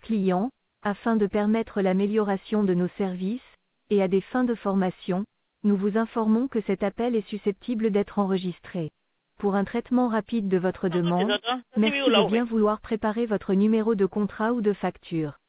clients, afin de permettre l'amélioration de nos services, et à des fins de formation, nous vous informons que cet appel est susceptible d'être enregistré. Pour un traitement rapide de votre demande, merci de bien vouloir préparer votre numéro de contrat ou de facture.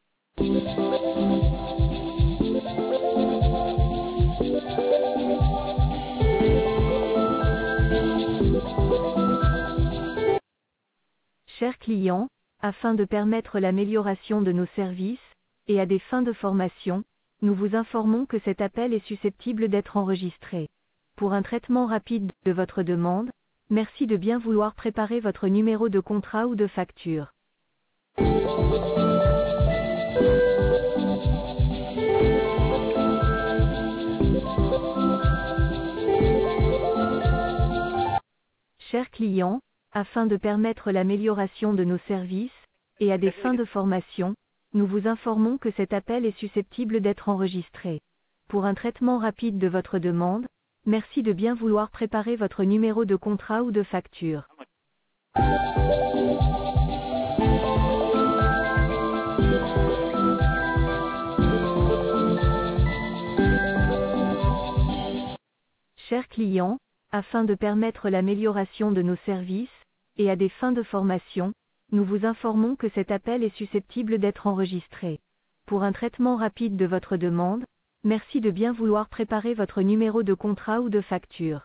Chers clients, afin de permettre l'amélioration de nos services, et à des fins de formation, nous vous informons que cet appel est susceptible d'être enregistré. Pour un traitement rapide de votre demande, merci de bien vouloir préparer votre numéro de contrat ou de facture. Chers clients, afin de permettre l'amélioration de nos services, et à des fins de formation, nous vous informons que cet appel est susceptible d'être enregistré. Pour un traitement rapide de votre demande, merci de bien vouloir préparer votre numéro de contrat ou de facture. Chers clients, afin de permettre l'amélioration de nos services, et à des fins de formation, nous vous informons que cet appel est susceptible d'être enregistré. Pour un traitement rapide de votre demande, merci de bien vouloir préparer votre numéro de contrat ou de facture.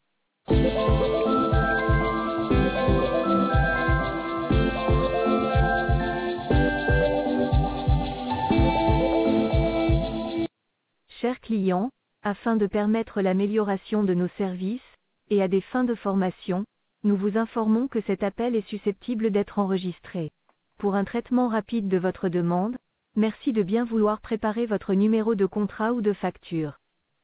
Chers clients, afin de permettre l'amélioration de nos services, et à des fins de formation, nous vous informons que cet appel est susceptible d'être enregistré. Pour un traitement rapide de votre demande, merci de bien vouloir préparer votre numéro de contrat ou de facture.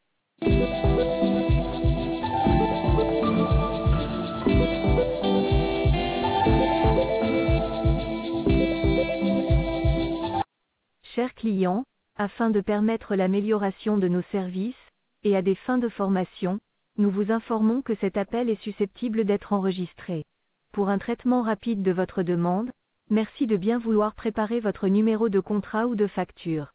Chers clients, afin de permettre l'amélioration de nos services, et à des fins de formation, nous vous informons que cet appel est susceptible d'être enregistré. Pour un traitement rapide de votre demande, merci de bien vouloir préparer votre numéro de contrat ou de facture.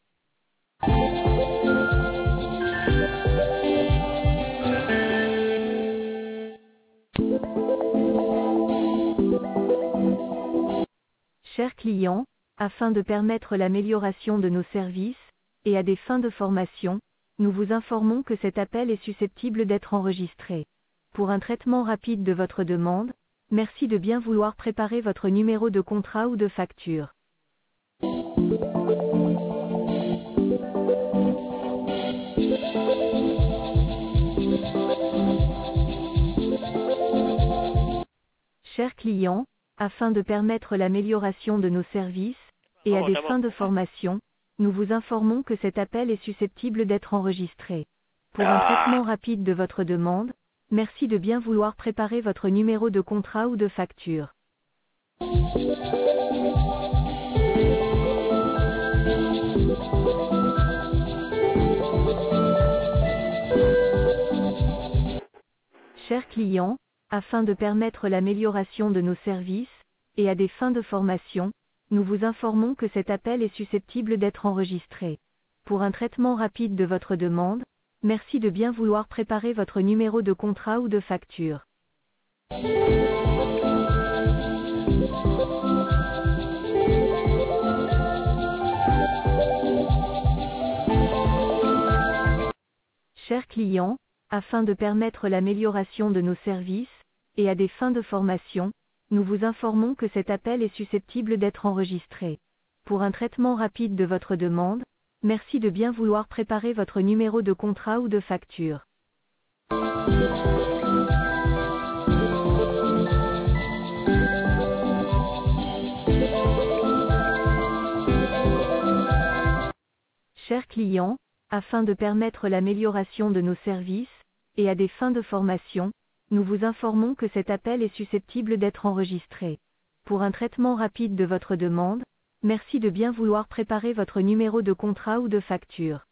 Chers clients, afin de permettre l'amélioration de nos services, et à des fins de formation, nous vous informons que cet appel est susceptible d'être enregistré. Pour un traitement rapide de votre demande, merci de bien vouloir préparer votre numéro de contrat ou de facture. Chers clients, afin de permettre l'amélioration de nos services, et à des fins de formation, nous vous informons que cet appel est susceptible d'être enregistré. Pour un traitement rapide de votre demande, merci de bien vouloir préparer votre numéro de contrat ou de facture. Chers clients, afin de permettre l'amélioration de nos services, et à des fins de formation, nous vous informons que cet appel est susceptible d'être enregistré. Pour un traitement rapide de votre demande, merci de bien vouloir préparer votre numéro de contrat ou de facture. Chers clients, afin de permettre l'amélioration de nos services, et à des fins de formation, nous vous informons que cet appel est susceptible d'être enregistré. Pour un traitement rapide de votre demande, merci de bien vouloir préparer votre numéro de contrat ou de facture. Chers clients, afin de permettre l'amélioration de nos services, et à des fins de formation, nous vous informons que cet appel est susceptible d'être enregistré. Pour un traitement rapide de votre demande, merci de bien vouloir préparer votre numéro de contrat ou de facture.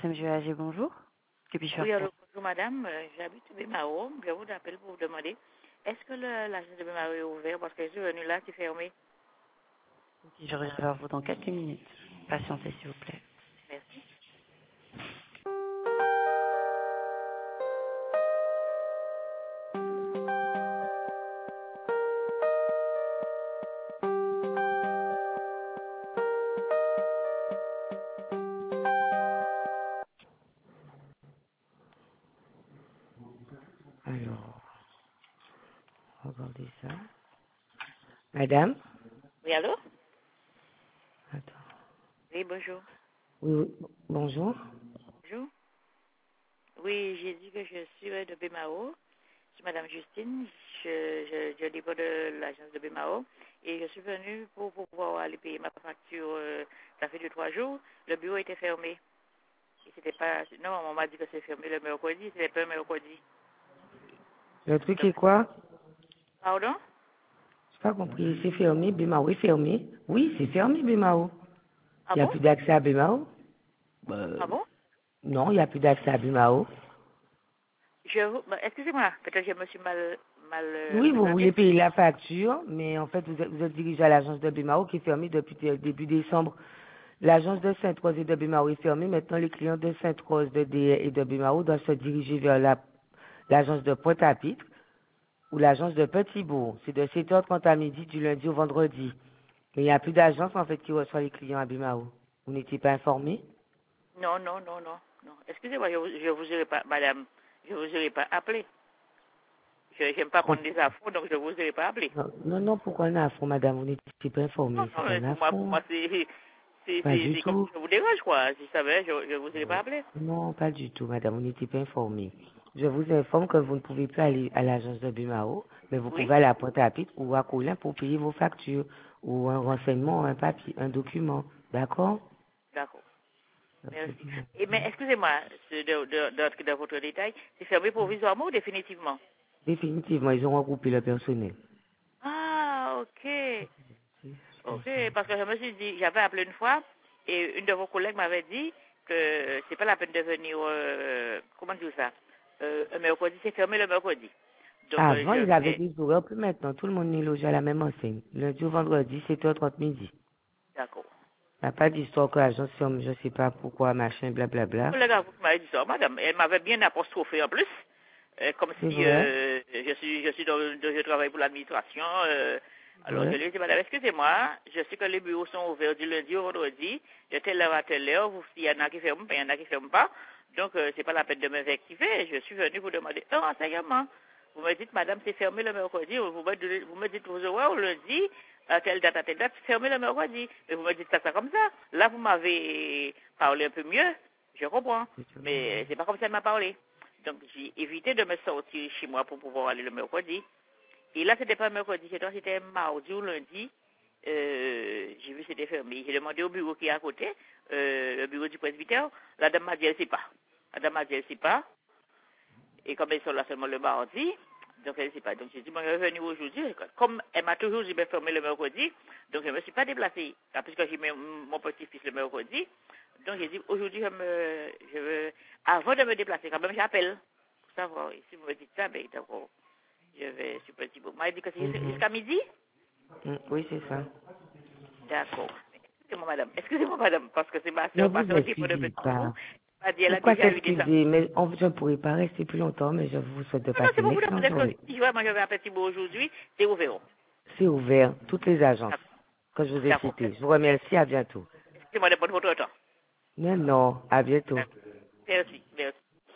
SMG AG, bonjour. Que puis-je faire Oui, pour alors, bonjour madame, j'habite à Bémao. Je vous appelle pour vous demander, est-ce que l'agence de Bémao est ouverte? Parce que je suis venue là, c'est fermé. vous? Je reviens vers vous dans quelques minutes. Patientez, s'il vous plaît. Merci. Alors, regardez ça. Madame? Oui, allô? Attends. Oui, bonjour. Oui, oui. Bonjour. Bonjour. Oui, j'ai dit que je suis de Bémao. Je suis madame Justine. Je dépends de l'agence de Bémao. Et je suis venue pour pouvoir aller payer ma facture. Ça fait 2-3 jours. Le bureau était fermé. Et c'était pas... Non, on m'a dit que c'est fermé le mercredi. C'était pas le mercredi. Le truc Donc, est quoi? pardon? J'ai pas compris. C'est fermé, Bémao est fermé. Oui, c'est fermé, Bémao. Ah Il n'y a bon? plus d'accès à Bémao? Ah bon? Non, il n'y a plus d'accès à Bémao. Excusez-moi, peut-être que je me suis mal Oui, vous voulez présentée. payer la facture, mais en fait, vous êtes dirigé à l'agence de Bémao qui est fermée depuis début décembre. L'agence de Sainte-Rose et de Bémao est fermée. Maintenant, les clients de Sainte-Rose et de Bémao doivent se diriger vers l'agence de Pointe-à-Pitre ou l'agence de Petit-Bourg. C'est de 7h30 à midi du lundi au vendredi. Mais il n'y a plus d'agence en fait qui reçoit les clients à Bémao. Vous n'étiez pas informé? Non, non, non, non, non. Excusez-moi, je vous aurais pas, madame, je vous aurais pas appelé. Je n'aime pas prendre des infos, donc je vous aurais pas appelé. Non, non, non, pourquoi un affront, madame? Vous n'étiez pas Non, informé. C'est non, pas mais un pour affront. moi, Pas du c'est comme si tout. je vous dérange, quoi. Si je savais, je vous aurais pas appelé. Non, pas du tout, madame. Vous n'étiez pas informé. Je vous informe que vous ne pouvez plus aller à l'agence de Bémao, mais vous Oui? pouvez aller à Pointe-à-Pitre ou à Colin pour payer vos factures ou un renseignement, un papier, un document. D'accord? D'accord. Merci. Mais excusez-moi, de votre détail, c'est fermé provisoirement ou définitivement? Définitivement, ils ont regroupé le personnel. Ah, ok. Ok, parce que je me suis dit, j'avais appelé une fois et une de vos collègues m'avait dit que c'est pas la peine de venir, comment dire ça, un mercredi, c'est fermé le mercredi. Donc Avant, je ils avaient vais, des horaires, puis maintenant, tout le monde est logé à la même enseigne. Lundi au vendredi, 7h30 midi. d'accord. Il n'y a pas d'histoire que l'agence ferme, je sais pas pourquoi, machin, blablabla. Le gars m'avait dit ça, madame, elle m'avait bien apostrophé en plus, comme C'est si vrai? je travaille pour l'administration. Alors je Ouais. lui ai dit, madame, excusez-moi, je sais que les bureaux sont ouverts du lundi au vendredi, de telle heure à telle heure, il y en a qui ferment, il y en a qui ferment pas, donc c'est pas la peine de m'invectiver, je suis venue vous demander un renseignement. Vous me dites, madame, c'est fermé le mercredi, vous me dites vos horaires au lundi, à telle date, fermé le mercredi. Mais vous me dites ça comme ça. Là, vous m'avez parlé un peu mieux, je comprends. Mais c'est pas comme ça qu'elle m'a parlé. Donc, j'ai évité de me sortir chez moi pour pouvoir aller le mercredi. Et là, c'était pas le mercredi, c'était mardi ou lundi. J'ai vu que c'était fermé. J'ai demandé au bureau qui est à côté, le bureau du presbytère. La dame m'a dit, elle sait pas. La dame m'a dit, elle sait pas. Et comme elles sont là seulement le mardi, donc elle ne sait pas. Donc j'ai dit, bon, je vais venir aujourd'hui. Comme elle m'a toujours dit, ben, fermer le mercredi, donc je ne me suis pas déplacée. Puisque j'ai mis mon petit-fils le mercredi, donc j'ai dit, aujourd'hui, avant de me déplacer, quand même, j'appelle. Pour savoir, et si vous me dites ça, ben, d'accord, je vais sur Petit Bourg. Moi, elle dit que c'est Mhm. jusqu'à midi? Oui, c'est ça. D'accord. Excusez-moi, madame, parce que c'est Ne ma vous soeur qui est de excusez Petit Bourg. pas. Elle m'a dit, elle a Pourquoi déjà eu des... s'excuser? Mais je ne pourrais pas rester plus longtemps, mais je vous souhaite de Non, non, passer c'est une pour vous excellente demander que journée. si vraiment je vais à Petit Bourg aujourd'hui, c'est ouvert. C'est ouvert, toutes les agences D'accord. que je vous ai D'accord. citées. Je vous remercie, à bientôt. Excusez-moi de prendre votre temps. Non, non, à bientôt. D'accord. Merci. Merci.